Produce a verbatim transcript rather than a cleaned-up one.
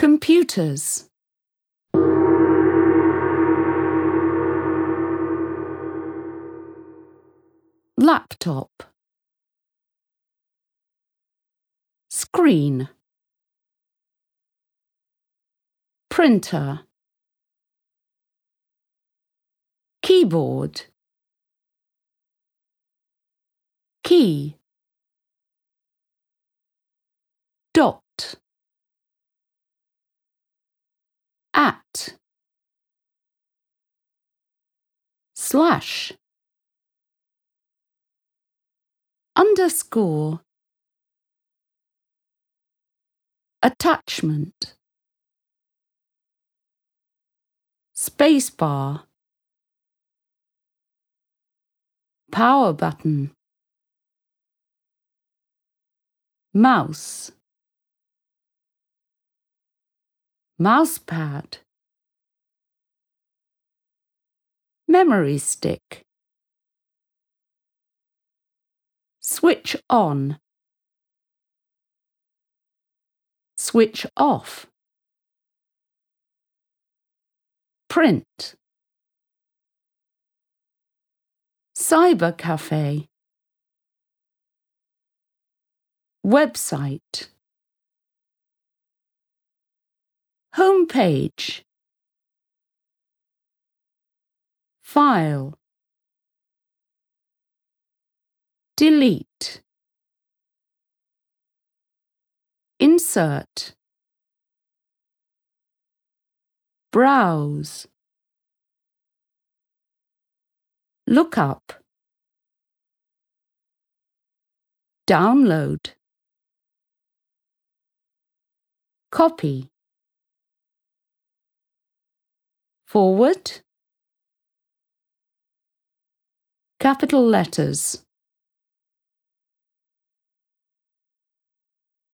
Computers. Laptop. Screen. Printer. Keyboard. Key. Dot. At. Slash. Underscore. Attachment. Spacebar. Power button. Mouse. Mousepad. Memory stick. Switch on. Switch off. Print. Cyber cafe. Website. Homepage. File. Delete. Insert. Browse. Look up. Download. Copy. Forward. Capital letters.